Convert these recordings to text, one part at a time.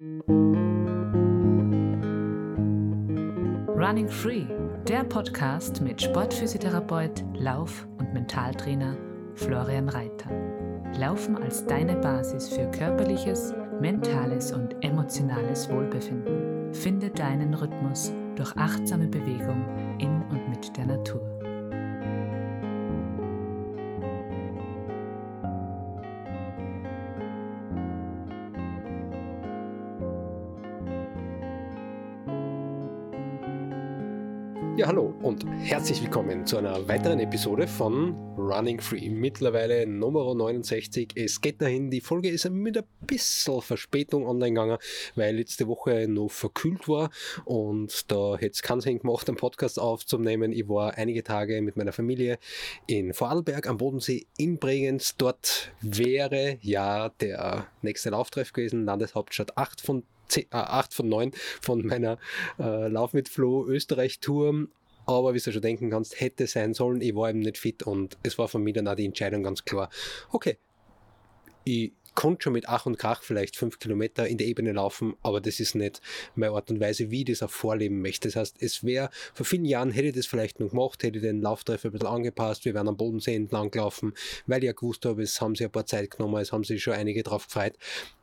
Running Free, der Podcast mit Sportphysiotherapeut, Lauf- und Mentaltrainer Florian Reiter. Laufen als deine Basis für körperliches, mentales und emotionales Wohlbefinden. Finde deinen Rhythmus durch achtsame Bewegung in und mit der Natur. Ja, hallo und herzlich willkommen zu einer weiteren Episode von Running Free. Mittlerweile Nummer 69. Es geht dahin, die Folge ist mit ein bisschen Verspätung online gegangen, weil letzte Woche noch verkühlt war und da hätte es keinen Sinn gemacht, einen Podcast aufzunehmen. Ich war einige Tage mit meiner Familie in Vorarlberg am Bodensee in Bregenz. Dort wäre ja der nächste Lauftreff gewesen, Landeshauptstadt 8 von 9 von meiner Lauf mit Flo Österreich-Tour. Aber wie du schon denken kannst, hätte sein sollen. Ich war eben nicht fit und es war für mich dann auch die Entscheidung ganz klar. Okay, ich konnte schon mit Ach und Krach vielleicht 5 Kilometer in der Ebene laufen, aber das ist nicht meine Art und Weise, wie ich das auch vorleben möchte. Das heißt, es wäre, vor vielen Jahren hätte ich das vielleicht noch gemacht, hätte ich den Lauftreff ein bisschen angepasst, wir wären am Bodensee entlang gelaufen, weil ich ja gewusst habe, es haben sich ein paar Zeit genommen, es haben sich schon einige drauf gefreut.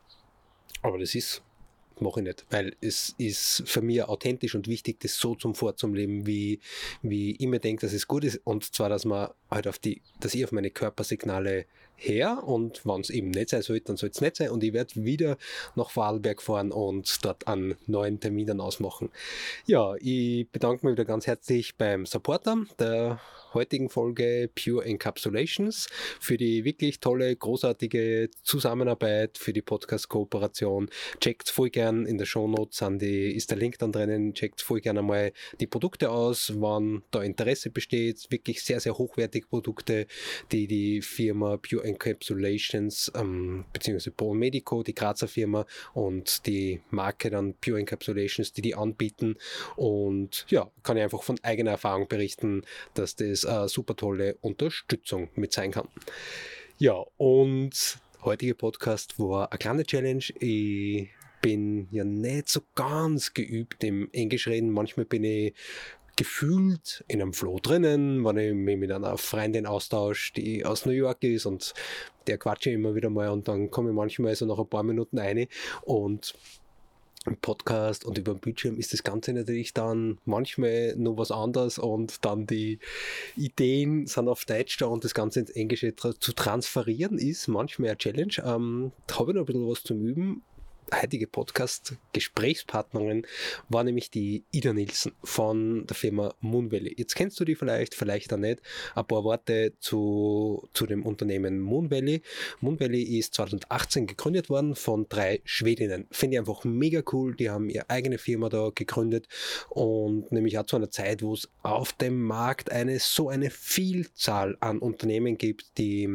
Aber das mache ich nicht, weil es ist für mich authentisch und wichtig, das so zum Leben, wie ich mir denke, dass es gut ist, und zwar, dass man halt dass ich auf meine Körpersignale her, und wenn es eben nicht sein sollte, dann soll es nicht sein, und ich werde wieder nach Vorarlberg fahren und dort einen neuen Termin dann ausmachen. Ja, ich bedanke mich wieder ganz herzlich beim Supporter der heutigen Folge Pure Encapsulations für die wirklich tolle, großartige Zusammenarbeit, für die Podcast-Kooperation. Checkt voll gern in der Shownotes ist der Link dann drinnen, checkt voll gern einmal die Produkte aus, wann da Interesse besteht. Wirklich sehr, sehr hochwertige Produkte, die Firma Pure Encapsulations beziehungsweise Pro Medico, die Grazer Firma, und die Marke dann Pure Encapsulations, die anbieten. Und ja, kann ich einfach von eigener Erfahrung berichten, dass das eine super tolle Unterstützung mit sein kann. Ja, und heutige Podcast war eine kleine Challenge. Ich bin ja nicht so ganz geübt im Englischreden. Manchmal bin ich gefühlt in einem Flow drinnen, wenn ich mich mit einer Freundin austausche, die aus New York ist, und der quatsche ich immer wieder mal, und dann komme ich manchmal so nach ein paar Minuten rein, und im Podcast und über den Bildschirm ist das Ganze natürlich dann manchmal noch was anderes, und dann die Ideen sind auf Deutsch da, und das Ganze ins Englische zu transferieren ist manchmal eine Challenge. Da habe ich noch ein bisschen was zum Üben. Heutige Podcast-Gesprächspartnerin war nämlich die Ida Nielsen von der Firma Moon Valley. Jetzt kennst du die vielleicht auch nicht. Ein paar Worte zu dem Unternehmen Moon Valley. Moon Valley ist 2018 gegründet worden von 3 Schwedinnen. Finde ich einfach mega cool. Die haben ihre eigene Firma da gegründet, und nämlich auch zu einer Zeit, wo es auf dem Markt eine Vielzahl an Unternehmen gibt, die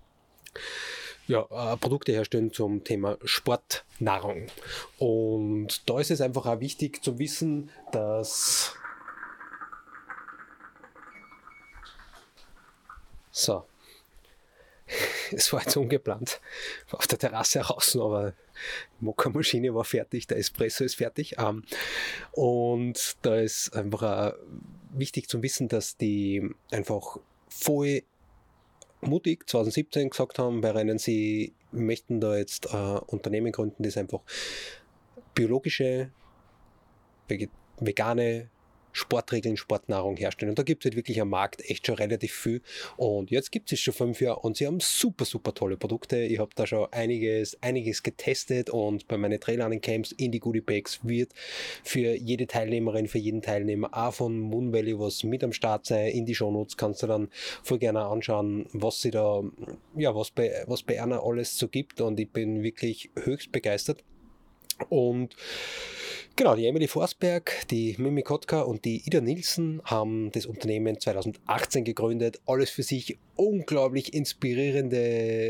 Produkte herstellen zum Thema Sportnahrung. Und da ist es einfach auch wichtig zu wissen, dass es war jetzt ungeplant, war auf der Terrasse heraus, aber die Mokka-Maschine war fertig, der Espresso ist fertig. Und da ist einfach auch wichtig zu wissen, dass die einfach voll mutig 2017 gesagt haben, bei denen sie möchten da jetzt Unternehmen gründen, das einfach biologische, vegane Sportregeln, Sportnahrung herstellen. Und da gibt es halt wirklich am Markt echt schon relativ viel. Und jetzt gibt es schon 5 Jahre, und sie haben super, super tolle Produkte. Ich habe da schon einiges getestet, und bei meinen Trail-Running-Camps in die Goodie-Bags wird für jede Teilnehmerin, für jeden Teilnehmer auch von Moon Valley was mit am Start sein. In die Shownotes kannst du dann voll gerne anschauen, was bei einer alles so gibt, und ich bin wirklich höchst begeistert. Und genau, die Emily Forsberg, die Mimi Kotka und die Ida Nielsen haben das Unternehmen 2018 gegründet. Alles für sich unglaublich inspirierende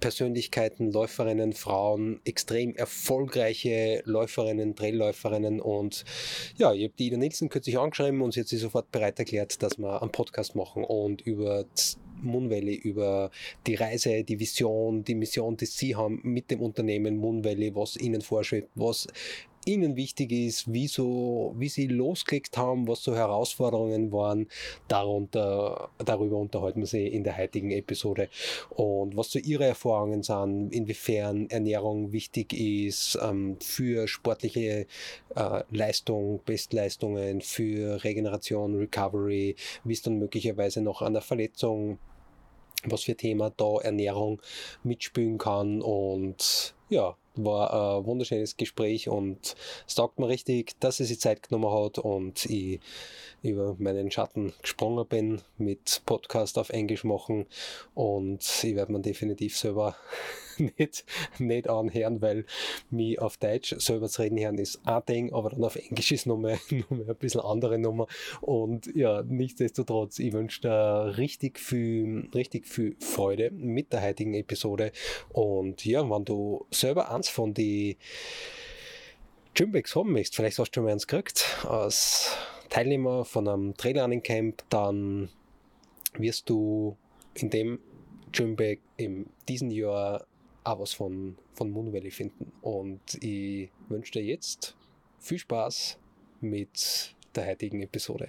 Persönlichkeiten, Läuferinnen, Frauen, extrem erfolgreiche Läuferinnen, Trailläuferinnen und ja, ich habe die Ida Nilsson kürzlich angeschrieben und sie hat sich sofort bereit erklärt, dass wir einen Podcast machen und über Moon Valley, über die Reise, die Vision, die Mission, die sie haben mit dem Unternehmen Moon Valley, was ihnen vorschwebt, was ihnen wichtig ist, wie sie losgelegt haben, was so Herausforderungen waren. Darüber unterhalten wir sie in der heutigen Episode. Und was so ihre Erfahrungen sind, inwiefern Ernährung wichtig ist für sportliche Leistung, Bestleistungen, für Regeneration, Recovery, wie es dann möglicherweise noch an der Verletzung, was für Thema da Ernährung mitspielen kann. Und ja, war ein wunderschönes Gespräch und es taugt mir richtig, dass sie sich Zeit genommen hat und ich über meinen Schatten gesprungen bin mit Podcast auf Englisch machen und ich werde mir definitiv selber nicht anhören, weil mich auf Deutsch selber zu reden hören ist ein Ding, aber dann auf Englisch ist nochmal ein bisschen andere Nummer und ja, nichtsdestotrotz, ich wünsche dir richtig viel Freude mit der heutigen Episode und ja, wenn du selber eins von die Gymbacks haben möchtest, vielleicht hast du schon mal eins gekriegt als Teilnehmer von einem Trailrunning Camp, dann wirst du in dem Gymback in diesem Jahr auch was von Moon Valley finden. Und ich wünsche dir jetzt viel Spaß mit der heutigen Episode.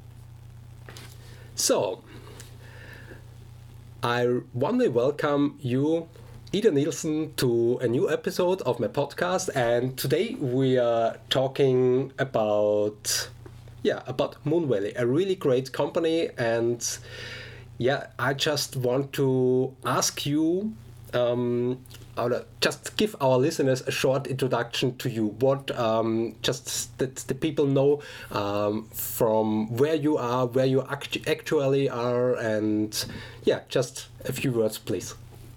So, I want to welcome you, Ida Nilsson, to a new episode of my podcast. And today we are talking about Moon Valley, a really great company. And yeah, I just want to ask you, just give our listeners a short introduction to you. What, just that the people know from where you are, where you actually are, and yeah, just a few words, please.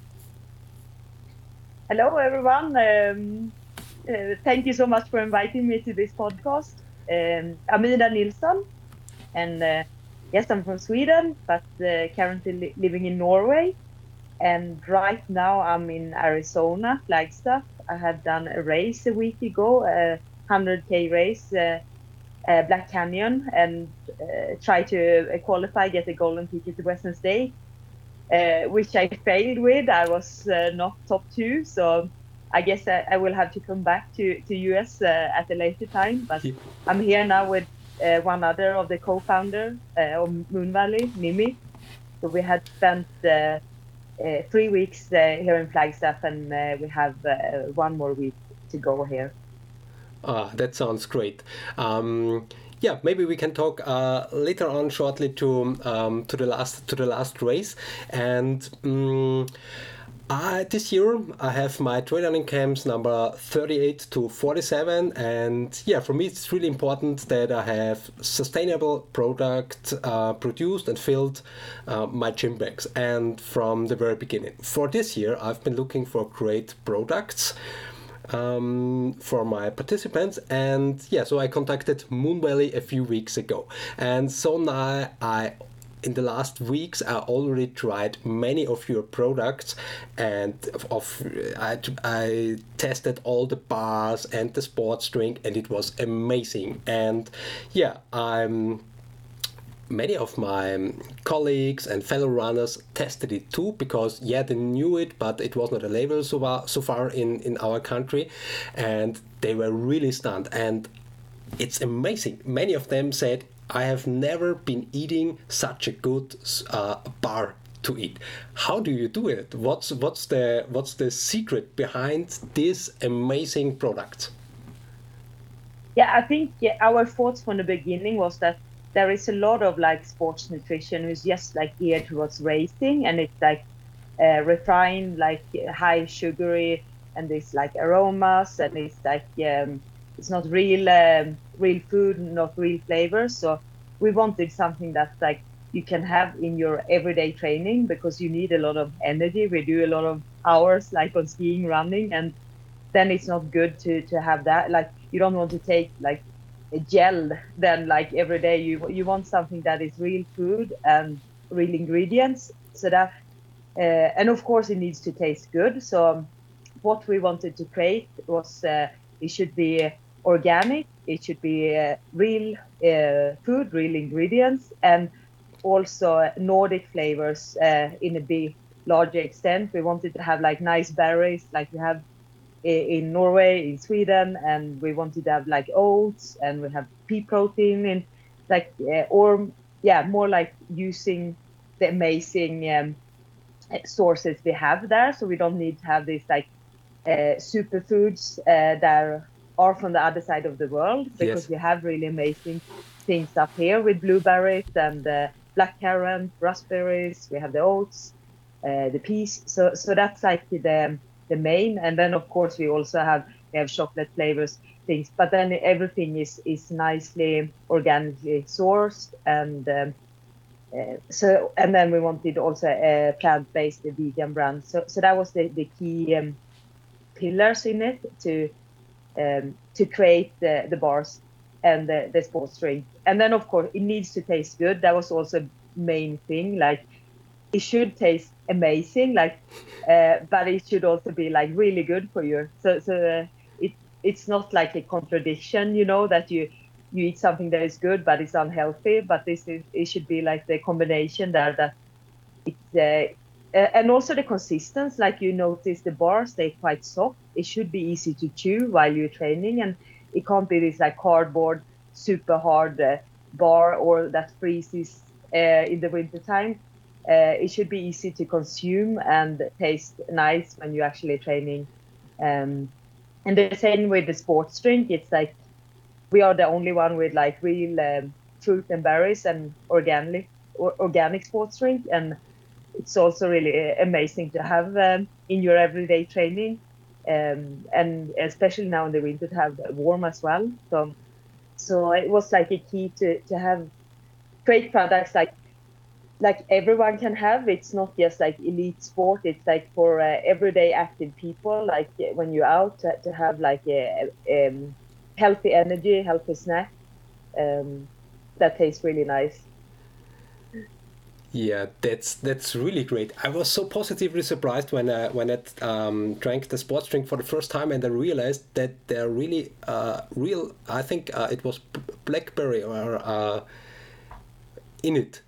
Hello, everyone. Thank you so much for inviting me to this podcast. I'm Ida Nilsson, and yes, I'm from Sweden, but currently living in Norway. And right now I'm in Arizona, Flagstaff. I had done a race a week ago, a 100K race, Black Canyon, and try to qualify, get a golden ticket to Western State, which I failed with. I was not top 2, so I guess I will have to come back to US at a later time. But I'm here now with one other of the co-founder of Moon Valley, Mimi. So we had spent 3 weeks here in Flagstaff, and we have 1 more week to go here. That sounds great. Yeah, maybe we can talk later on shortly to the last race. And this year I have my trail running camps number 38 to 47, and yeah, for me it's really important that I have sustainable product produced and filled my gym bags. And from the very beginning, for this year I've been looking for great products for my participants, and yeah, so I contacted Moon Valley a few weeks ago, and so now in the last weeks I already tried many of your products, and I tested all the bars and the sports drink, and it was amazing. And yeah, many of my colleagues and fellow runners tested it too, because yeah, they knew it, but it was not available so far in our country, and they were really stunned. And it's amazing. Many of them said, I have never been eating such a good bar to eat. How do you do it? What's the secret behind this amazing product? Yeah, I think our thoughts from the beginning was that there is a lot of like sports nutrition who's just like geared towards racing, and it's like refined, like high sugary, and there's like aromas, and it's like it's not real food, not real flavors. So we wanted something that's like you can have in your everyday training, because you need a lot of energy. We do a lot of hours like on skiing, running, and then it's not good to have that. Like you don't want to take like a gel then like every day. You want something that is real food and real ingredients. So that And of course, it needs to taste good. So what we wanted to create was it should be organic, it should be real food, real ingredients, and also Nordic flavors in a big, larger extent. We wanted to have like nice berries, like we have in Norway, in Sweden, and we wanted to have like oats, and we have pea protein, and like more like using the amazing sources we have there. So we don't need to have these like superfoods that are from the other side of the world, because we have really amazing things up here with blueberries and black currant, raspberries. We have the oats, the peas. So that's like the main. And then of course we also have chocolate flavors things. But then everything is nicely organically sourced, and and then we wanted also a plant-based vegan brand. So that was the key pillars in it to create the bars and the sports drink. And then of course it needs to taste good. That was also main thing. Like it should taste amazing, like but it should also be like really good for you. So it's not like a contradiction, you know, that you eat something that is good but it's unhealthy. But it should be like the combination there, that it's and also the consistency. Like you notice the bars, they're quite soft. It should be easy to chew while you're training, and it can't be this like cardboard super hard bar or that freezes in the winter time. It should be easy to consume and taste nice when you're actually training. And the same with the sports drink. It's like we are the only one with like real fruit and berries and organic sports drink, and it's also really amazing to have in your everyday training, and especially now in the winter to have warm as well. So it was like a key to have great products like everyone can have. It's not just like elite sport. It's like for everyday active people, like when you're out to have like a healthy energy, healthy snack that tastes really nice. Yeah, that's really great. I was so positively surprised when I drank the sports drink for the first time, and I realized that they're really real. I think it was blackberry or in it.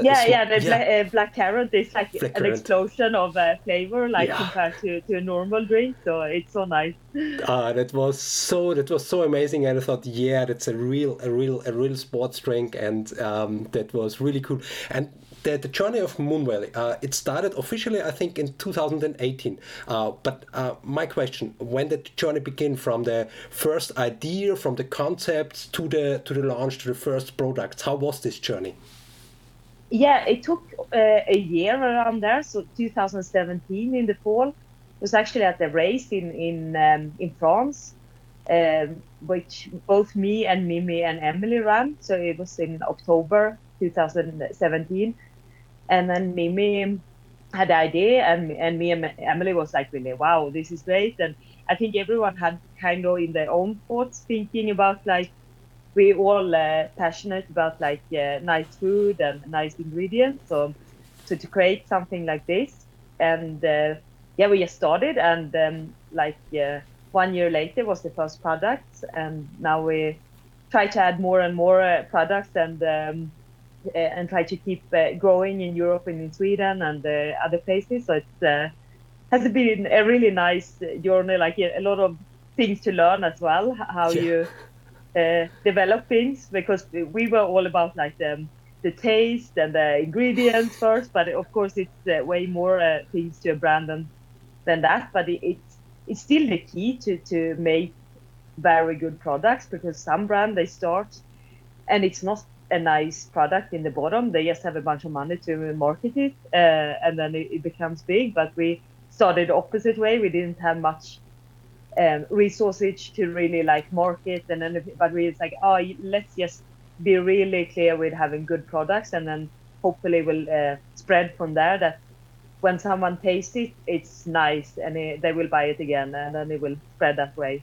Black currant is like an explosion of flavor, like compared to a normal drink. So it's so nice. That was so amazing, and I thought, that's a real sports drink, and that was really cool. And the journey of Moon Valley, it started officially, I think, in 2018. But my question: when did the journey begin, from the first idea, from the concepts to the launch, to the first products? How was this journey? Yeah, it took a year around there. So 2017 in the fall, it was actually at the race in France, which both me and Mimi and Emily ran. So it was in October 2017, and then Mimi had the idea, and me and Emily was like, really, wow, this is great. And I think everyone had kind of in their own thoughts thinking about like, we all passionate about like nice food and nice ingredients. So to create something like this, and we just started, and 1 year later was the first product, and now we try to add more and more products, and try to keep growing in Europe and in Sweden and other places. So it has been a really nice journey, like a lot of things to learn as well, how you develop things, because we were all about like the taste and the ingredients first, but of course it's way more things to a brand than that. But it's still the key to make very good products, because some brand, they start and it's not a nice product in the bottom. They just have a bunch of money to market it, and then it becomes big. But we started the opposite way. We didn't have much resources to really like market, and then but we it's like, let's just be really clear with having good products, and then hopefully we'll spread from there, that when someone tastes it, it's nice, and they will buy it again, and then it will spread that way.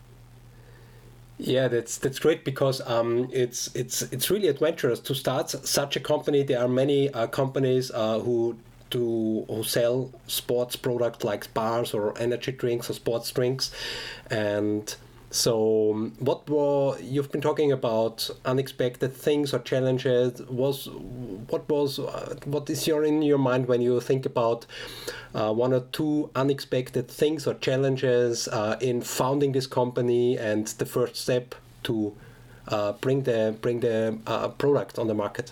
Yeah, that's great, because it's really adventurous to start such a company. There are many companies who who sell sports products like bars or energy drinks or sports drinks, and so you've been talking about unexpected things or challenges. What is in your mind when you think about one or two unexpected things or challenges in founding this company and the first step to bring the product on the market?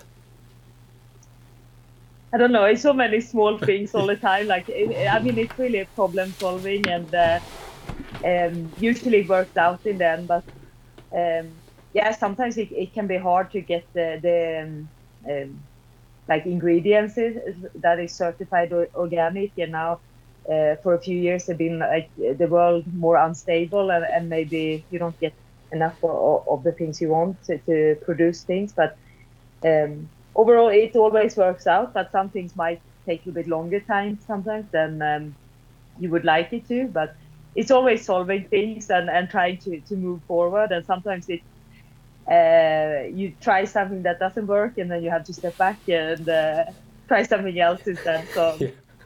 I don't know. It's so many small things all the time. It's really problem solving, and usually it works out in the end. But sometimes it can be hard to get the ingredients that is certified organic. And now for a few years, have been the world more unstable, and maybe you don't get enough of the things you want to produce things. But overall, it always works out, but some things might take a bit longer time sometimes than you would like it to. But it's always solving things and trying to move forward. And sometimes you try something that doesn't work, and then you have to step back and try something else instead. So,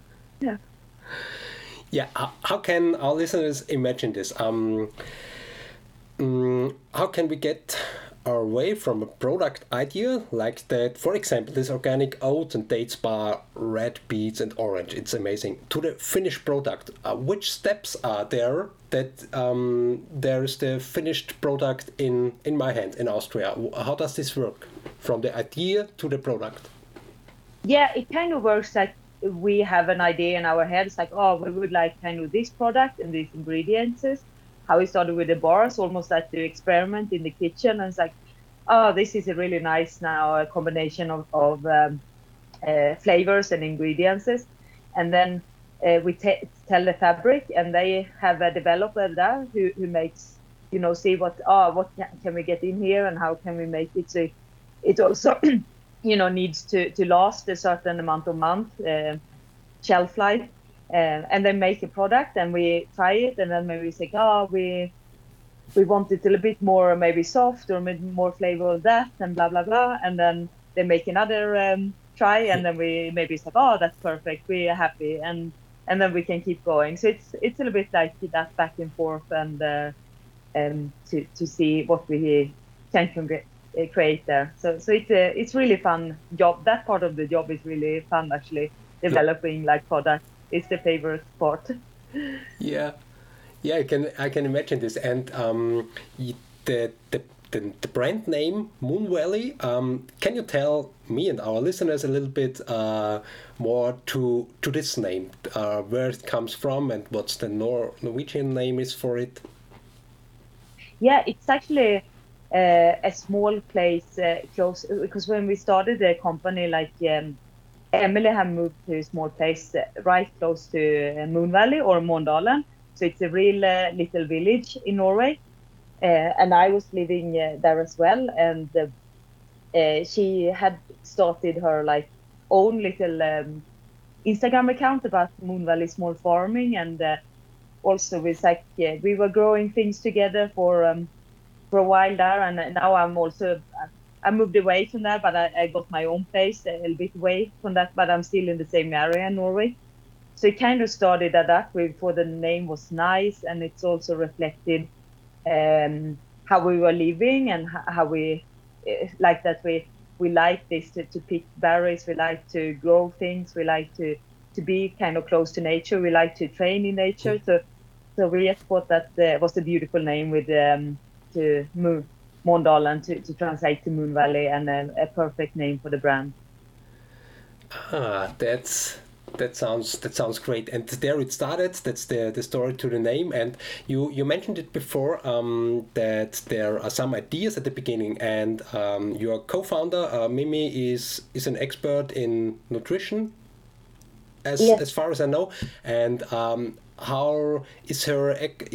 yeah. How can our listeners imagine this? How can we get away from a product idea like that, for example, this organic oats and dates bar, red beets and orange, it's amazing, to the finished product? Which steps are there that there is the finished product in my hand in Austria? How does this work from the idea to the product? Yeah, it kind of works like we have an idea in our heads, like, oh, we would like kind of this product and these ingredients. How we started with the bars, almost like to experiment in the kitchen, and it's like, oh, this is a really nice now combination of flavors and ingredients. And then we tell the fabric, and they have a developer there who makes, see what can we get in here and how can we make it so it also needs to last a certain amount of months, shelf life. And then make a product, and we try it, and then maybe we say, we want it a little bit more maybe soft or maybe more flavor of that, and blah blah blah, and then they make another try, and then we maybe say, that's perfect, we are happy, and then we can keep going. So it's a little bit like that back and forth, and to see what we can create there. So it's really fun job. That part of the job is really fun, actually, developing product. It's the favorite part. Yeah, I can imagine this. And the brand name Moon Valley. Can you tell me and our listeners a little bit more to this name, where it comes from, and what's the Norwegian name is for it? Yeah, it's actually a small place close, because when we started the company, Emily had moved to a small place right close to Moon Valley, or Måndalen. So it's a real little village in Norway. And I was living there as well. And she had started her own little Instagram account about Moon Valley small farming. And also we were growing things together for a while there. And now I moved away from that, but I got my own place a little bit away from that, but I'm still in the same area in Norway. So it kind of started at that way, before the name was nice, and it's also reflected how we were living, and how we like that we like this to pick berries, we like to grow things, we like to be kind of close to nature, we like to train in nature. So we just thought that was a beautiful name with to move Måndalen to translate to Moon Valley, and a perfect name for the brand. That sounds great. And there it started. That's the story to the name. And you mentioned it before, that there are some ideas at the beginning. And your co-founder Mimi is an expert in nutrition, as far as I know. And how is her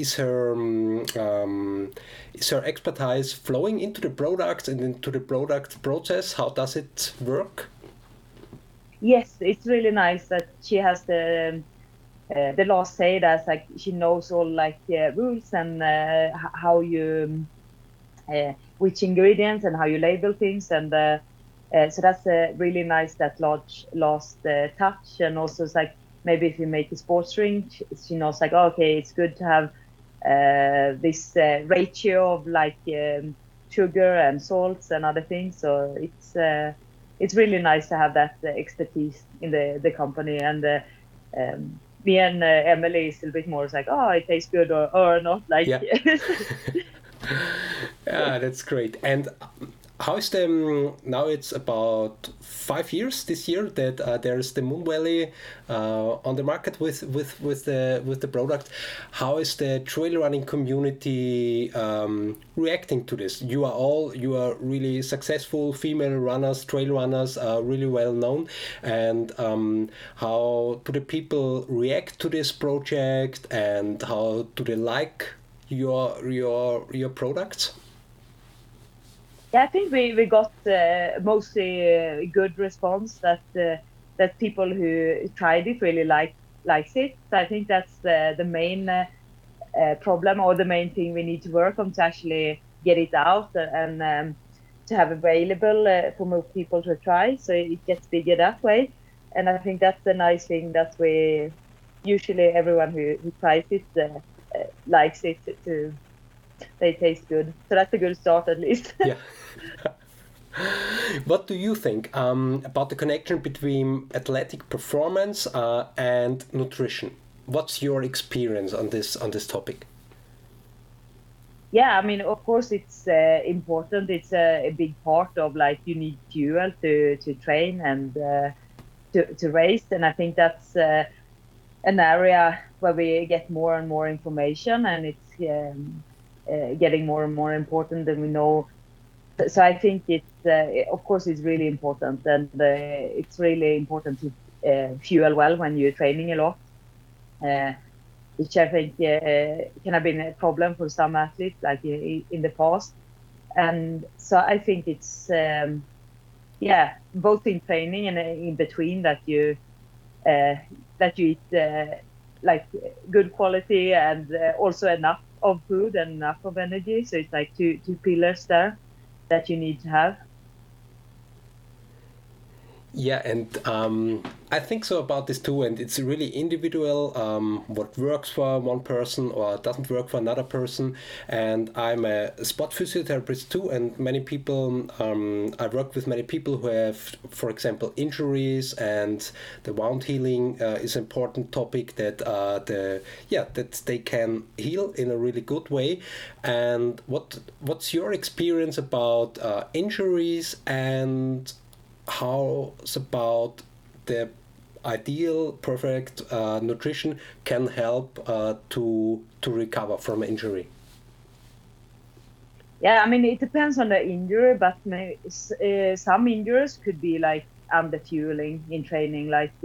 expertise flowing into the product and into the product process? How does it work? Yes, it's really nice that she has the last say. That's she knows all rules and how you which ingredients and how you label things, and So that's really nice, that last touch. And also it's like, maybe if you make a sports drink, she knows like, oh, okay, it's good to have this ratio of like sugar and salts and other things. So it's really nice to have that expertise in the company. And me and Emily is a little bit more like, oh, it tastes good or not. Like, yeah. Yeah, that's great. And how is the now? It's about 5 years this year that there's the Moon Valley on the market with the product. How is the trail running community reacting to this? You are really successful female runners, trail runners, really well known. And how do the people react to this project? And how do they like your products? Yeah, I think we got mostly good response, that people who tried it really likes it. So I think that's the main problem, or the main thing we need to work on, to actually get it out and to have available for more people to try, so it gets bigger that way. And I think that's the nice thing, that we usually everyone who tries it likes it. They taste good, so that's a good start at least. Yeah. What do you think about the connection between athletic performance and nutrition? What's your experience on this topic? Yeah, I mean, of course, it's important. It's a big part of, like, you need fuel to train and to race, and I think that's an area where we get more and more information, and it's getting more and more important than we know. So I think it's of course it's really important, and it's really important to fuel well when you're training a lot, which I think can have been a problem for some athletes, like in the past. And so I think it's both in training and in between, that you eat like good quality, and also enough of food and enough of energy. So it's like two pillars there that you need to have. Yeah, and I think so about this too, and it's really individual what works for one person or doesn't work for another person. And I'm a sport physiotherapist too, and many people, I work with many people who have, for example, injuries, and the wound healing is an important topic, that that they can heal in a really good way. And what's your experience about injuries, and how's about the ideal, perfect nutrition can help to recover from injury? Yeah, I mean, it depends on the injury, but some injuries could be like under fueling in training, like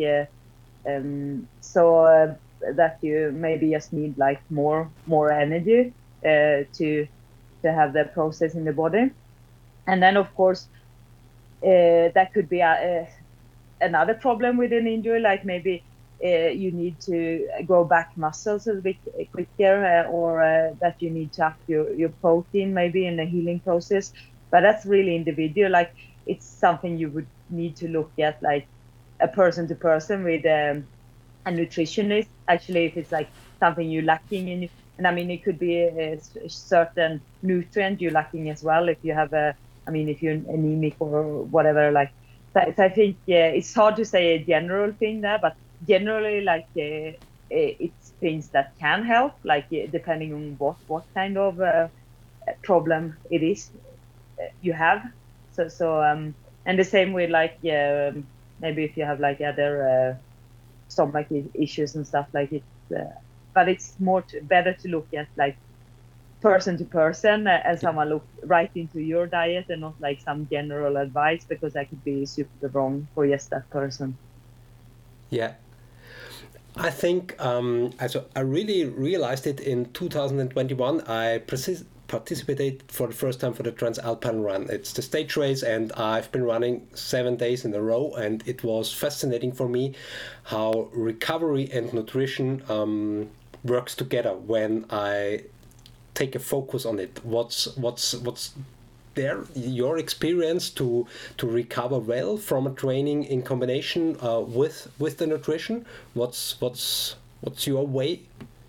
that you maybe just need like more energy to have the process in the body. And then of course that could be another problem with an injury, like maybe you need to grow back muscles a bit quicker, or that you need to up your protein maybe in the healing process. But that's really individual. Like, it's something you would need to look at, like a person to person with a nutritionist, actually, if it's like something you're lacking in. And I mean, it could be a certain nutrient you're lacking as well, if you have if you're anemic or whatever, like, so I think it's hard to say a general thing there, but generally, like, it's things that can help, like depending on what kind of problem it is you have. So and the same with, like, maybe if you have like other stomach issues and stuff, like it. But it's better to look at, like, person to person, and someone look right into your diet, and not like some general advice, because that could be super wrong for just that person. Yeah, I think I really realized it in 2021. I participated for the first time for the Transalpine Run. It's the stage race, and I've been running 7 days in a row, and it was fascinating for me how recovery and nutrition works together when I take a focus on it. What's there your experience to recover well from a training in combination with the nutrition? What's your way?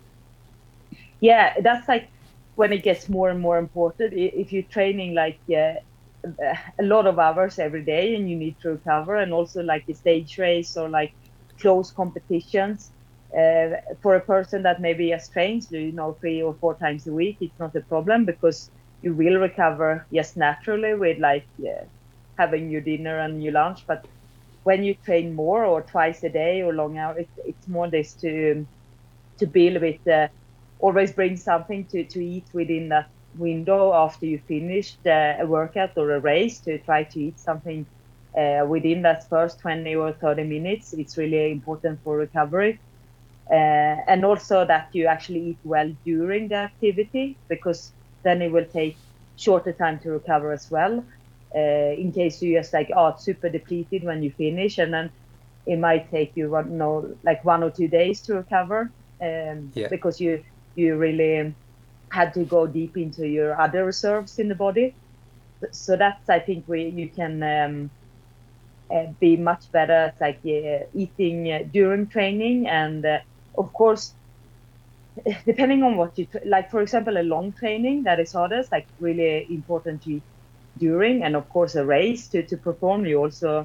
Yeah, that's like when it gets more and more important. If you're training like a lot of hours every day and you need to recover, and also like a stage race or like close competitions, for a person that maybe just trains 3 or 4 times a week, it's not a problem, because you will recover just naturally with like having your dinner and your lunch. But when you train more or twice a day or long hours, it's more this to be a little bit always bring something to eat within that window after you finished a workout or a race, to try to eat something within that first 20 or 30 minutes. It's really important for recovery. And also that you actually eat well during the activity, because then it will take shorter time to recover as well. In case you just like super depleted when you finish, and then it might take you 1 or 2 days to recover, because you really had to go deep into your other reserves in the body. So that's, I think, you can be much better at like eating during training. And of course, depending on what you like, for example, a long training that is hardest, like really important to eat during. And of course, a race to perform, you also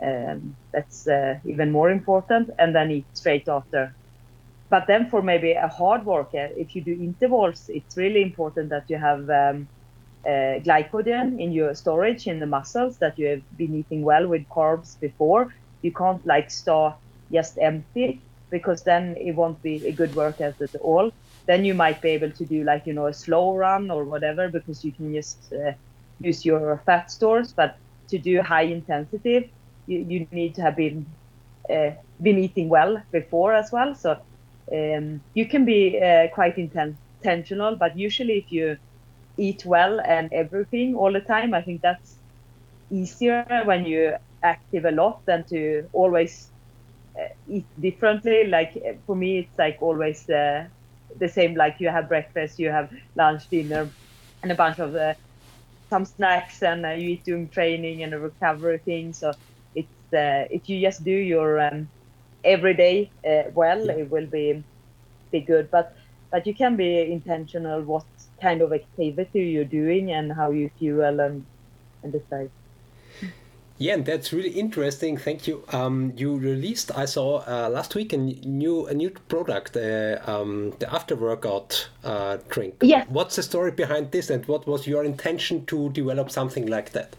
that's even more important, and then eat straight after. But then for maybe a hard workout, if you do intervals, it's really important that you have glycogen in your storage in the muscles, that you have been eating well with carbs before. You can't like start just empty, because then it won't be a good workout at all. Then you might be able to do like, a slow run or whatever, because you can just use your fat stores. But to do high intensity, you need to have been eating well before as well. So you can be quite intentional, but usually if you eat well and everything all the time, I think that's easier when you're active a lot than to always eat differently. Like for me, it's like always the same. Like you have breakfast, you have lunch, dinner, and a bunch of some snacks, and you eat during training and a recovery thing. So it's if you just do your every day well, it will be good. But you can be intentional what kind of activity you're doing and how you fuel and decide. Yeah, and that's really interesting. Thank you. You released, I saw last week, a new product, the after workout drink. Yes. What's the story behind this, and what was your intention to develop something like that?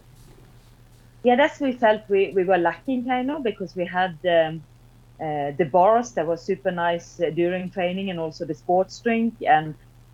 Yeah, that's we felt we were lacking kind of, because we had the bars that was super nice during training, and also the sports drink, and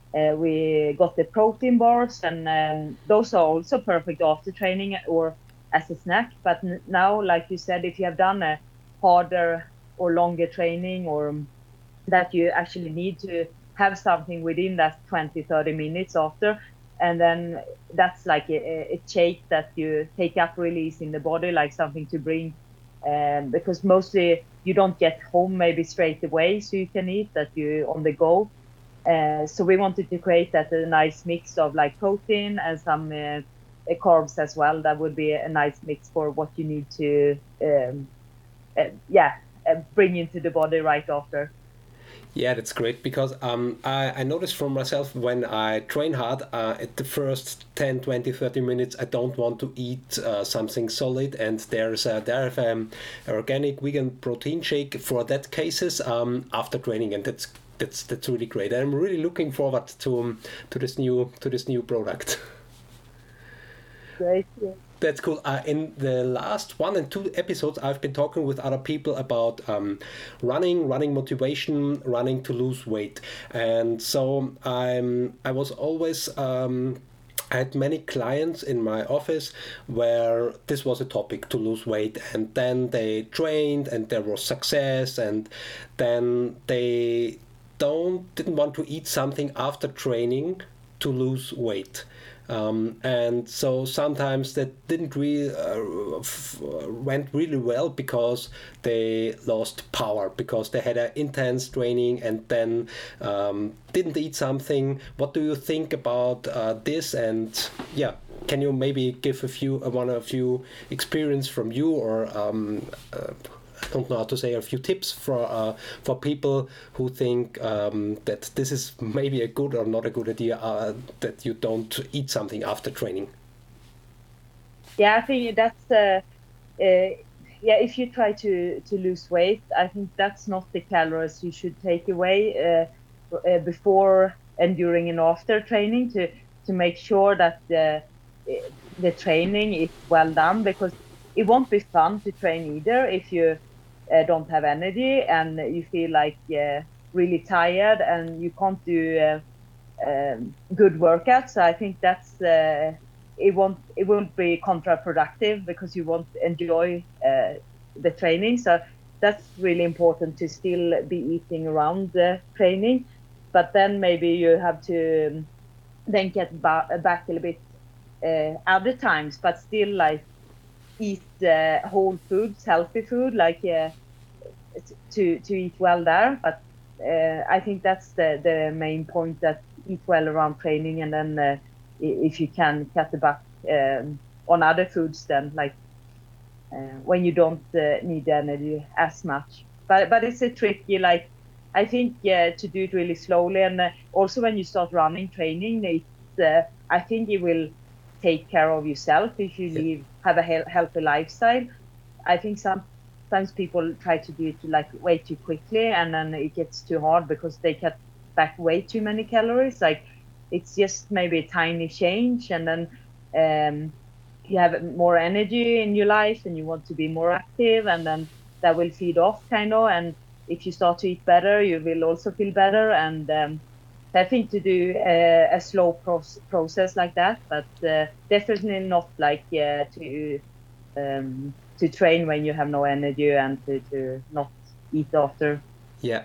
we got the protein bars, and those are also perfect after training or as a snack. But now, like you said, if you have done a harder or longer training, or that you actually need to have something within that 20-30 minutes after, and then that's like a shake that you take up release in the body, like something to bring, because mostly you don't get home maybe straight away, so you can eat that you on the go. So we wanted to create that a nice mix of like protein and some carbs as well. That would be a nice mix for what you need to bring into the body right after. Yeah, that's great, because I noticed for myself when I train hard, at the first 10, 20, 30 minutes, I don't want to eat something solid, and there have an organic vegan protein shake for that cases after training, and that's really great. I'm really looking forward to this new product. Great. Yeah. That's cool. In the last 1 and 2 episodes, I've been talking with other people about running motivation, running to lose weight, and so I was always. I had many clients in my office where this was a topic, to lose weight, and then they trained and there was success, and then they didn't want to eat something after training to lose weight. And so sometimes that didn't really went really well, because they lost power, because they had an intense training and then didn't eat something. What do you think about this? And yeah, can you maybe give one or few experience from you, or I don't know how to say, a few tips for people who think that this is maybe a good or not a good idea, that you don't eat something after training? Yeah, I think that's if you try to lose weight, I think that's not the calories you should take away before and during and after training, to make sure that the training is well done, because it won't be fun to train either if you don't have energy and you feel like really tired and you can't do good workouts. So I think that's it won't be counterproductive, because you won't enjoy the training. So that's really important, to still be eating around the training, but then maybe you have to then get back a little bit other times, but still like eat whole foods, healthy food, like to eat well there. But I think that's the main point, that eat well around training, and then if you can cut the back on other foods, then like when you don't need the energy as much. But it's a tricky, like I think to do it really slowly, and also when you start running training, it's I think it will take care of yourself if you have a healthy lifestyle. I think sometimes people try to do it like way too quickly, and then it gets too hard because they cut back way too many calories. Like it's just maybe a tiny change, and then you have more energy in your life and you want to be more active, and then that will feed off kind of. And if you start to eat better, you will also feel better. And I think to do a slow process like that, but definitely not like to train when you have no energy, and to not eat after. Yeah.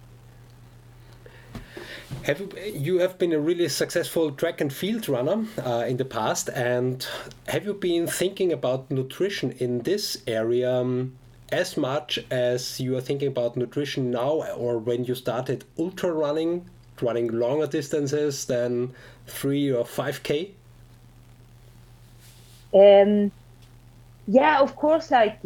You have been a really successful track and field runner in the past, and have you been thinking about nutrition in this area as much as you are thinking about nutrition now, or when you started ultra running longer distances than 3 or 5K? Yeah, of course, like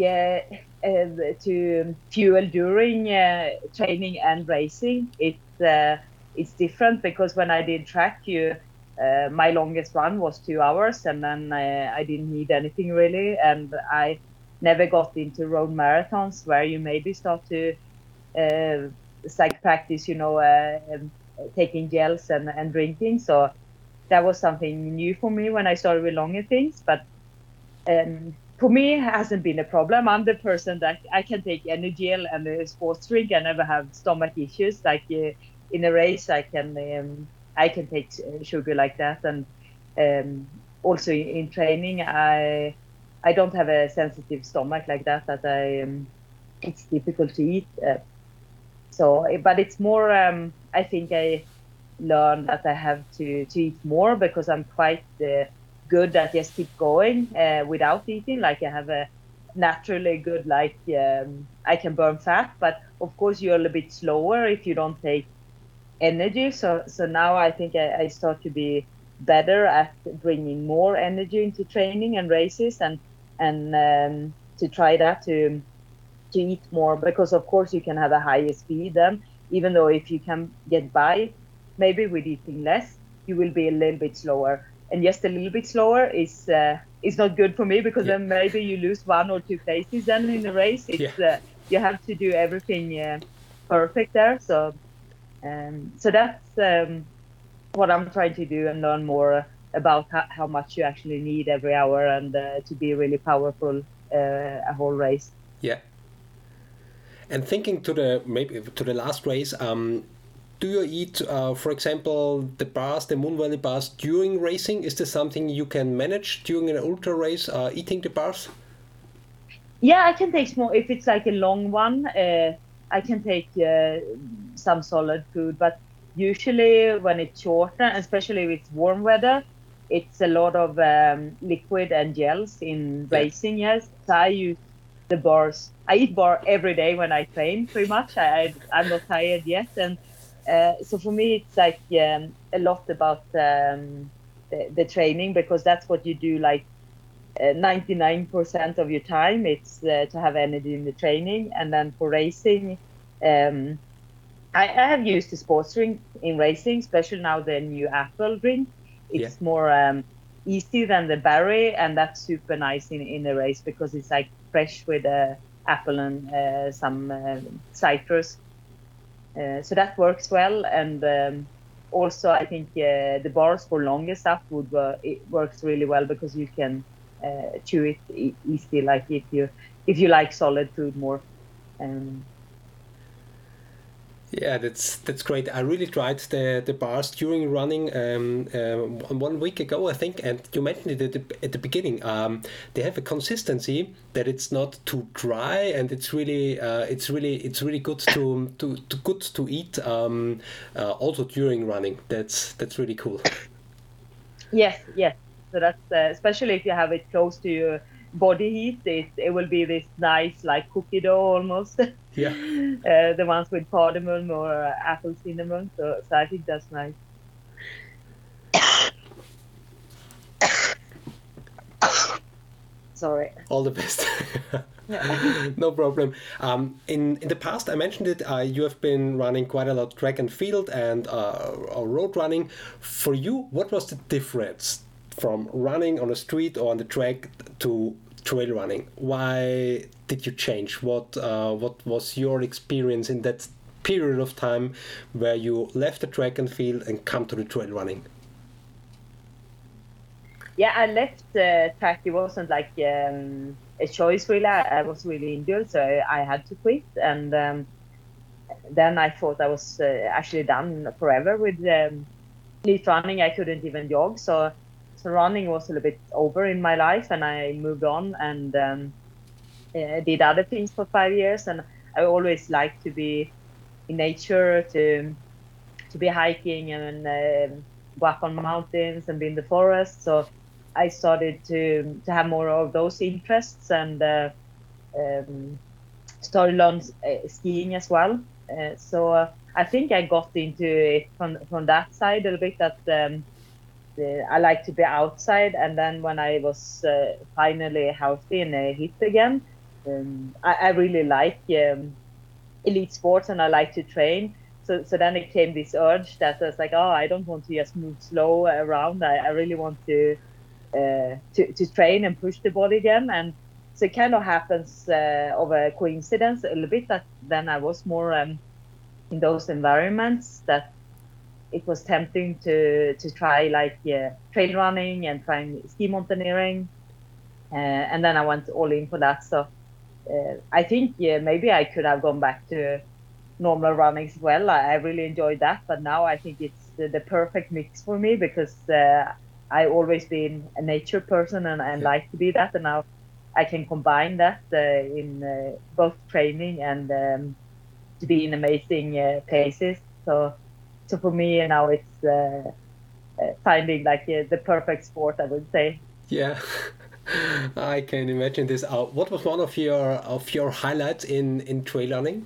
to fuel during training and racing, it's different, because when I did track, my longest run was 2 hours, and then I didn't need anything really, and I never got into road marathons where you maybe start to like practice, taking gels and drinking. So that was something new for me when I started with longer things. But for me, it hasn't been a problem. I'm the person that I can take energy gel and a sports drink and never have stomach issues. Like in a race, I can take sugar like that. And also in training, I don't have a sensitive stomach like that it's difficult to eat. But it's more, I think I learned that I have to eat more, because I'm quite good at just keep going without eating. Like I have a naturally good, like I can burn fat, but of course you're a little bit slower if you don't take energy. So now I think I start to be better at bringing more energy into training and races, and to try that to eat more, because of course you can have a higher speed then, even though if you can get by maybe with eating less, you will be a little bit slower. And just a little bit slower is not good for me, because then maybe you lose 1 or 2 places then in the race. It's you have to do everything perfect there. So that's what I'm trying to do, and learn more about how much you actually need every hour, and to be really powerful a whole race. Yeah. And thinking to the last race, do you eat, for example, the Moon Valley bars during racing? Is this something you can manage during an ultra race, eating the bars? Yeah, I can take small. If it's like a long one, I can take some solid food. But usually when it's shorter, especially if it's warm weather, it's a lot of liquid and gels in racing. Yes, so I use the bars. I eat bar every day when I train, pretty much. I'm not tired yet, and so for me it's like a lot about the training, because that's what you do like 99% of your time. It's to have energy in the training. And then for racing, I have used the sports drink in racing, especially now the new apple drink. It's more easy than the berry, and that's super nice in a race because it's like fresh with apple and some citrus. So that works well. And also, I think the bars for longer stuff it works really well because you can chew it easy, like if you like solid food more. Yeah, that's great. I really tried the bars during running 1 week ago, I think, and you mentioned it at the beginning. They have a consistency that it's not too dry, and it's really good to eat also during running. That's really cool. Yes. So that's especially if you have it close to your body heat, it will be this nice like cookie dough almost. Yeah. The ones with cardamom or apple cinnamon. So I think that's nice. Sorry. All the best. No problem. In the past, I mentioned it, you have been running quite a lot track and field and road running. For you, what was the difference from running on a street or on the track to trail running? Why did you change? What was your experience in that period of time where you left the track and field and come to the trail running? Yeah, I left track. It wasn't like a choice really. I was really injured, so I had to quit. And then I thought I was actually done forever with elite running. I couldn't even jog, so running was a little bit over in my life, and I moved on and did other things for 5 years. And I always liked to be in nature, to be hiking and go up on mountains and be in the forest. So I started to have more of those interests and started learn skiing as well. So I think I got into it from that side a little bit, that I like to be outside. And then when I was finally healthy and hit again, I really like elite sports and I like to train. So then it came this urge that I was like, oh, I don't want to just move slow around. I really want to train and push the body again. And so it kind of happens of a coincidence a little bit that then I was more in those environments that it was tempting to try like trail running and trying ski mountaineering. And then I went all in for that. So I think maybe I could have gone back to normal running as well. I really enjoyed that, but now I think it's the perfect mix for me because I always been a nature person and like to be that, and now I can combine that in both training and to be in amazing places. So for me now it's finding like the perfect sport, I would say. Yeah. I can imagine this. What was one of your highlights in trail running?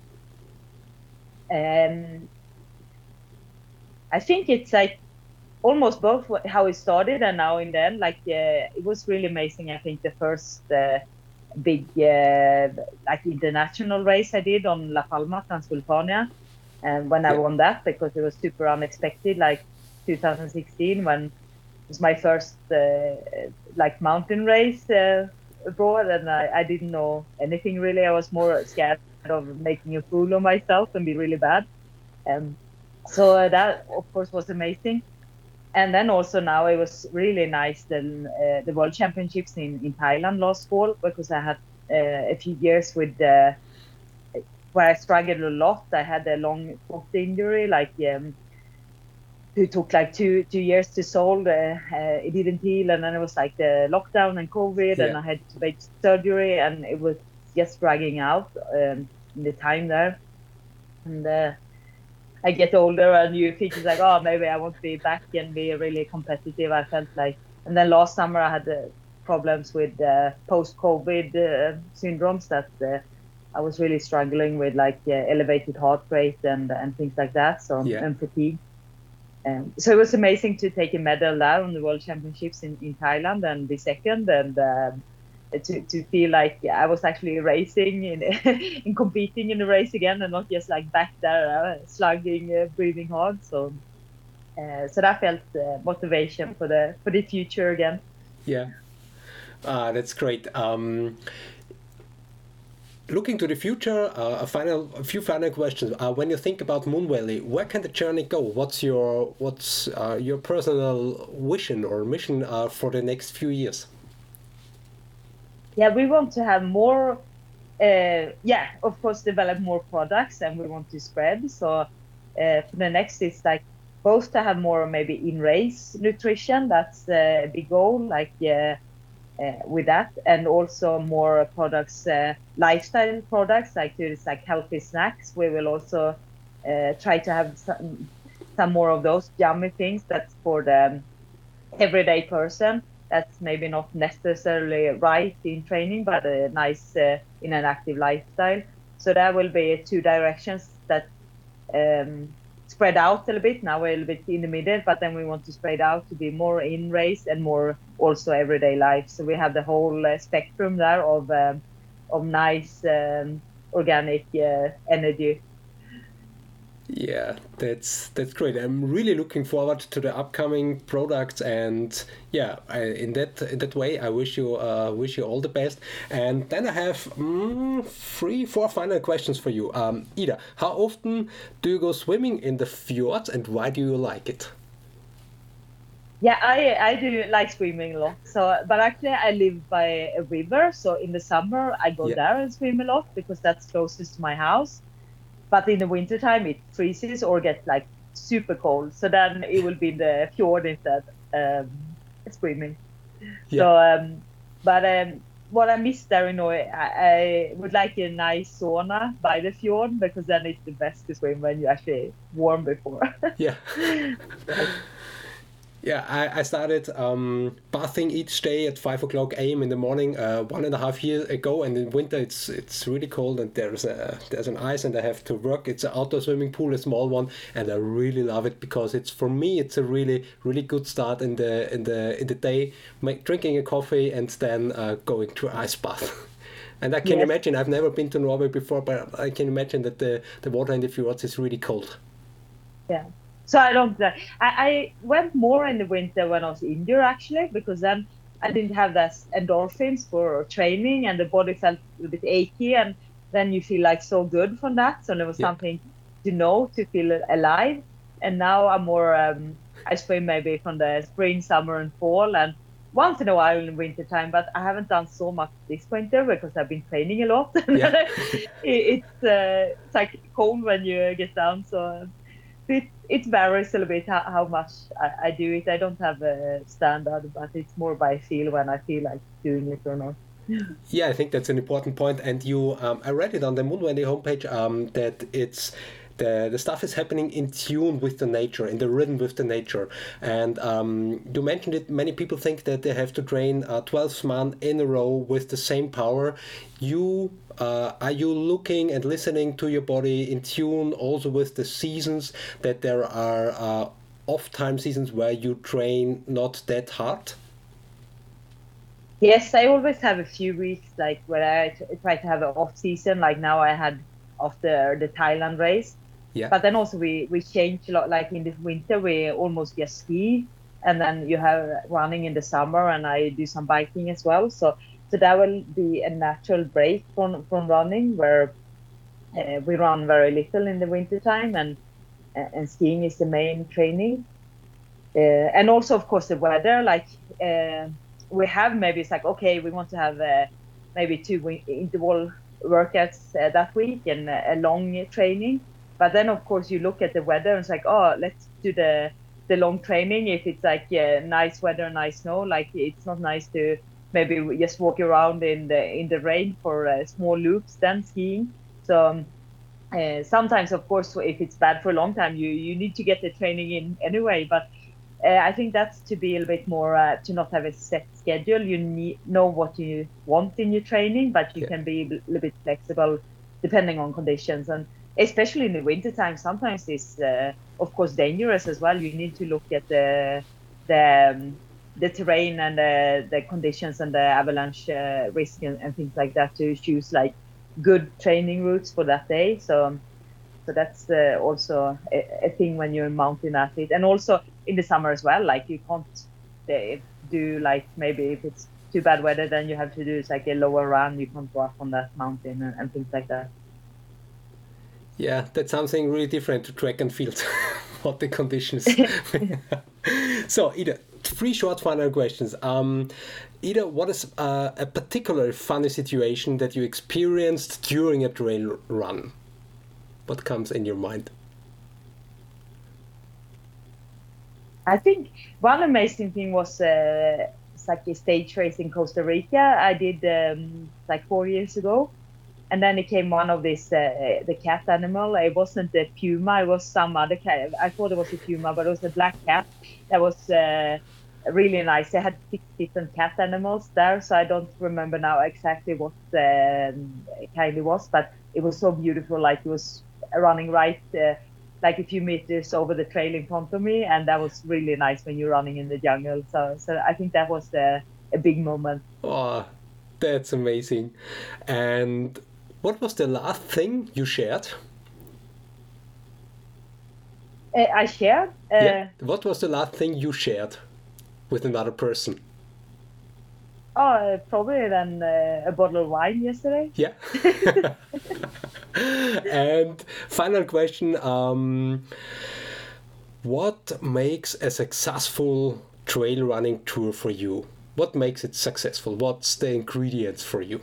I think it's like almost both how it started and now in the end. Like it was really amazing. I think the first big like international race I did on La Palma, Transvulcania, and when I won that because it was super unexpected, like 2016 when it was my first like mountain race abroad, and I didn't know anything really. I was more scared of making a fool of myself and be really bad. So that of course was amazing. And then also now it was really nice the World Championships in Thailand last fall, because I had a few years with where I struggled a lot. I had a long foot injury, like it took like two years to solve. It didn't heal, and then it was like the lockdown and COVID, and I had to make surgery, and it was just dragging out in the time there. And I get older, and you think it's like, oh, maybe I want to be back and be really competitive. I felt like, and then last summer I had problems with post-COVID syndromes that I was really struggling with, like elevated heart rate and things like that. So and fatigue. So it was amazing to take a medal there on the World Championships in Thailand and be second, and to feel like I was actually racing in competing in the race again, and not just like back there slugging, breathing hard. So that felt motivation for the future again. Yeah, that's great. Looking to the future, a few final questions. When you think about Moon Valley, where can the journey go? What's your personal vision or mission for the next few years? Yeah, we want to have more. Of course, develop more products, and we want to spread. So for the next, it's like both to have more maybe in race nutrition. That's a big goal. Like with that, and also more products, lifestyle products, like there's like healthy snacks. We will also try to have some more of those yummy things that's for the everyday person. That's maybe not necessarily right in training, but nice in an active lifestyle. So there will be two directions that spread out a little bit. Now we're a little bit in the middle, but then we want to spread out to be more in race and more also everyday life. So we have the whole spectrum there of nice organic energy. Yeah, that's great. I'm really looking forward to the upcoming products, and yeah, in that way, I wish you all the best. And then I have 3-4 final questions for you. Ida, how often do you go swimming in the fjords, and why do you like it? Yeah, I do like swimming a lot. So, but actually, I live by a river, so in the summer I go there and swim a lot because that's closest to my house. But in the wintertime, it freezes or gets like super cold. So then it will be the fjord instead, swimming. Yeah. So, what I miss there, I would like a nice sauna by the fjord because then it's the best to swim when you actually warm before. Yeah. Yeah, I started bathing each day at 5 o'clock a.m. in the morning 1.5 years ago, and in winter it's really cold and there's an ice and I have to work. It's an outdoor swimming pool, a small one, and I really love it because it's a really good start in the day, drinking a coffee and then going to an ice bath. And I can imagine, I've never been to Norway before, but I can imagine that the water in the fjords is really cold. Yeah. So I went more in the winter when I was injured, actually, because then I didn't have that endorphins for training and the body felt a little bit achy, and then you feel like so good from that. So there was something to feel alive. And now I'm more, I swim maybe from the spring, summer and fall, and once in a while in winter time, but I haven't done so much this winter because I've been training a lot. Yeah. It's like cold when you get down, so it varies a little bit how much I do it. I don't have a standard, but it's more by feel when I feel like doing it or not. Yeah, I think that's an important point. And you, I read it on the Moon Valley homepage that it's the stuff is happening in tune with the nature, in the rhythm with the nature. And you mentioned it. Many people think that they have to train 12 months in a row with the same power. Are you looking and listening to your body in tune also with the seasons, that there are off-time seasons where you train not that hard? Yes, I always have a few weeks like where I try to have an off-season, like now I had after the Thailand race. Yeah. But then also we change a lot, like in the winter we almost just ski, and then you have running in the summer, and I do some biking as well. So that will be a natural break from running, where we run very little in the winter time, and skiing is the main training. And also, of course, the weather. Like we have maybe it's like, okay, we want to have maybe 2 interval workouts that week and a long training. But then, of course, you look at the weather and it's like, oh, let's do the long training. If it's like nice weather, nice snow, like it's not nice to maybe just walk around in the rain for small loops than skiing. So sometimes, of course, if it's bad for a long time, you need to get the training in anyway. But I think that's to be a little bit more to not have a set schedule. You know what you want in your training, but you can be a little bit flexible depending on conditions. And especially in the wintertime, sometimes it's of course dangerous as well. You need to look at the terrain and the conditions and the avalanche risk and things like that to choose like good training routes for that day. So that's also a thing when you're a mountain athlete, and also in the summer as well. Like you can't do like, maybe if it's too bad weather, then you have to do like a lower run. You can't go up on that mountain and things like that. Yeah, that's something really different to track and field. What the conditions. So, Ida, 3 short final questions. Ida, what is a particular funny situation that you experienced during a trail run? What comes in your mind? I think one amazing thing was like a stage race in Costa Rica. I did like 4 years ago, and then it came one of this the cat animal. It wasn't a puma; it was some other cat. I thought it was a puma, but it was a black cat. That was really nice. They had 6 different cat animals there, so I don't remember now exactly what kind it was, but it was so beautiful. Like it was running right like a few meters over the trail in front of me, and that was really nice when you're running in the jungle. So I think that was a big moment. Oh, that's amazing. And what was the last thing you shared? I shared? Yeah. What was the last thing you shared with another person? Oh, probably then a bottle of wine yesterday. Yeah. And final question, what makes a successful trail running tour for you? What makes it successful? What's the ingredients for you?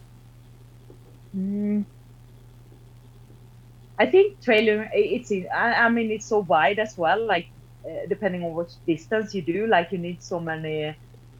I think trailer, I mean, it's so wide as well, like depending on which distance you do, like you need so many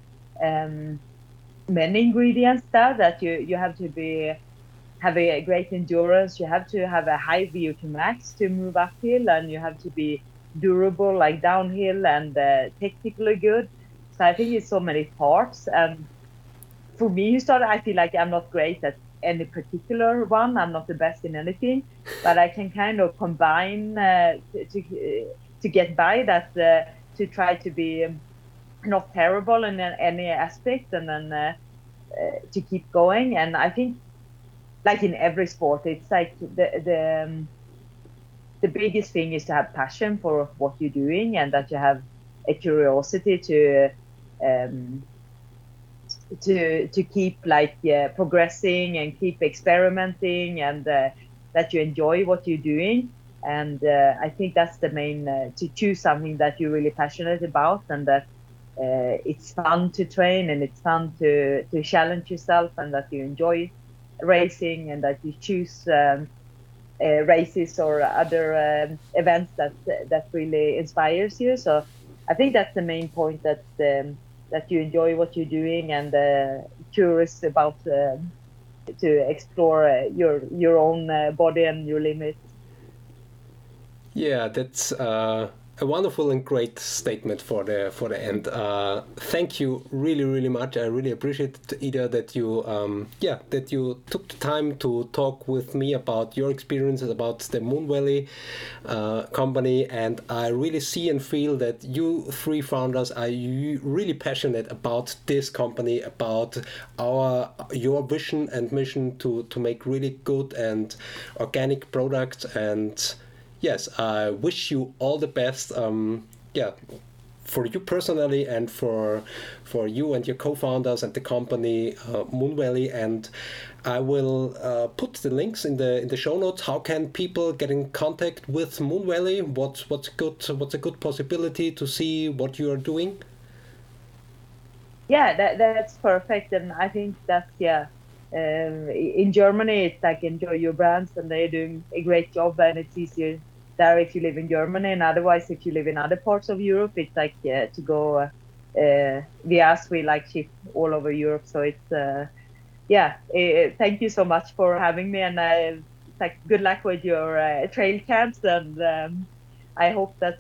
ingredients there that you have to have a great endurance. You have to have a high VO2 max to move uphill, and you have to be durable, like downhill, and technically good. So I think it's so many parts. And for me, I feel like I'm not great at any particular one. I'm not the best in anything, but I can kind of combine to get by that, to try to be not terrible in any aspect, and then to keep going. And I think, like in every sport, it's like the biggest thing is to have passion for what you're doing, and that you have a curiosity to keep like progressing and keep experimenting, and that you enjoy what you're doing. And I think that's the main, to choose something that you're really passionate about, and that it's fun to train, and it's fun to challenge yourself, and that you enjoy racing, and that you choose races or other events that really inspires you. So I think that's the main point, that you enjoy what you're doing, and curious about to explore your own body and your limits. Yeah, that's a wonderful and great statement for the end. Thank you really much. I really appreciate it, Ida, that you took the time to talk with me about your experiences about the Moon Valley company. And I really see and feel that you 3 founders are really passionate about this company, about your vision and mission to make really good and organic products. And yes, I wish you all the best. For you personally, and for you and your co-founders and the company Moon Valley. And I will put the links in the show notes. How can people get in contact with Moon Valley? What's a good possibility to see what you are doing? Yeah, that's perfect, and I think that's in Germany, it's like Enjoy Your Brands, and they're doing a great job, and it's easier there if you live in Germany. And otherwise, if you live in other parts of Europe, it's like to go via us, we like ship all over Europe. So it's thank you so much for having me, and it's like good luck with your trail camps, and I hope that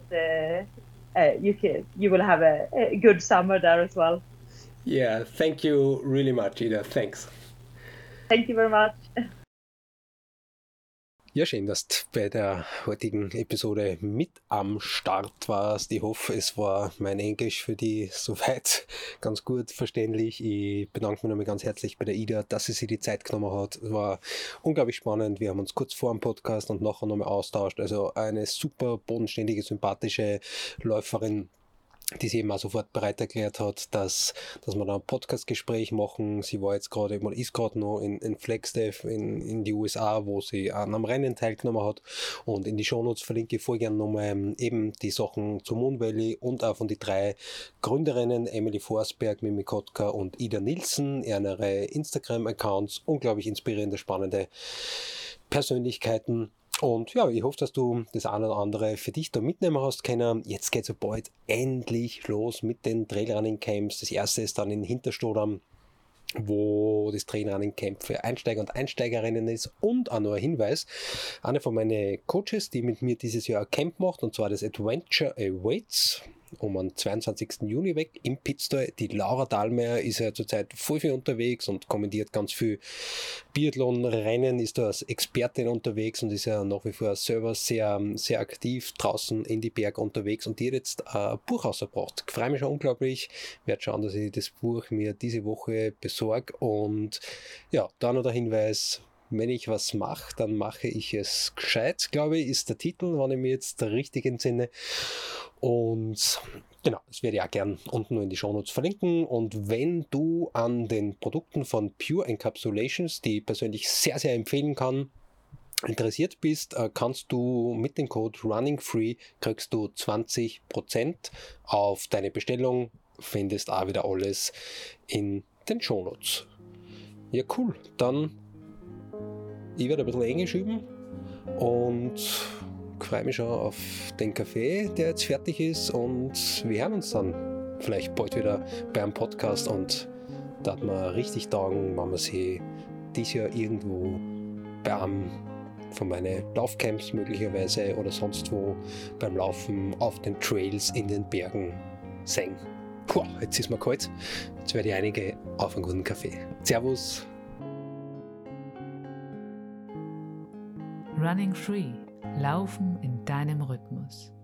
you will have a good summer there as well. Yeah, thank you really much, Ida. Thanks. Thank you very much. Ja, schön, dass du bei der heutigen Episode mit am Start warst. Ich hoffe, es war mein Englisch für dich soweit ganz gut verständlich. Ich bedanke mich nochmal ganz herzlich bei der Ida, dass sie sich die Zeit genommen hat. Es war unglaublich spannend. Wir haben uns kurz vor dem Podcast und nachher nochmal austauscht. Also eine super bodenständige, sympathische Läuferin, die sich eben auch sofort bereit erklärt hat, dass wir da ein Podcast-Gespräch machen. Sie war jetzt gerade, oder ist gerade noch in Flagstaff in die USA, wo sie an einem Rennen teilgenommen hat. Und in die Shownotes verlinke ich voll gerne nochmal eben die Sachen zu Moon Valley und auch von die 3 Gründerinnen, Emily Forsberg, Mimi Kotka und Ida Nilsson, ihre Instagram-Accounts. Unglaublich inspirierende, spannende Persönlichkeiten. Und ja, ich hoffe, dass du das eine oder andere für dich da mitnehmen hast können. Jetzt geht es ja bald endlich los mit den Trailrunning Camps. Das erste ist dann in Hinterstodam, wo das Trailrunning Camp für Einsteiger und Einsteigerinnen ist. Und auch noch ein Hinweis, eine von meinen Coaches, die mit mir dieses Jahr ein Camp macht, und zwar das Adventure Awaits, am 22. Juni weg im Pitztal. Die Laura Dahlmeier ist ja zurzeit voll viel unterwegs und kommentiert ganz viel Biathlon-Rennen, ist da als Expertin unterwegs und ist ja nach wie vor selber sehr, sehr aktiv draußen in die Berge unterwegs, und die hat jetzt ein Buch rausgebracht. Ich freue mich schon unglaublich, werde schauen, dass ich das Buch mir diese Woche besorge. Und ja, da noch der Hinweis: Wenn ich was mache, dann mache ich es gescheit, glaube ich, ist der Titel, wenn ich mir jetzt richtig entsinne. Und genau, das werde ich auch gern unten in die Shownotes verlinken. Und wenn du an den Produkten von Pure Encapsulations, die ich persönlich sehr, sehr empfehlen kann, interessiert bist, kannst du mit dem Code RUNNINGFREE kriegst du 20% auf deine Bestellung. Findest auch wieder alles in den Shownotes. Ja, cool. Dann ich werde ein bisschen Englisch üben und freue mich schon auf den Kaffee, der jetzt fertig ist, und wir hören uns dann vielleicht bald wieder beim Podcast, und da hat man richtig taugen, wenn man sich dieses Jahr irgendwo bei einem von meinen Laufcamps möglicherweise oder sonst wo beim Laufen auf den Trails in den Bergen sehen. Puh, jetzt ist mir kalt, jetzt werde ich einige auf einen guten Kaffee. Servus! Running Free. Laufen in deinem Rhythmus.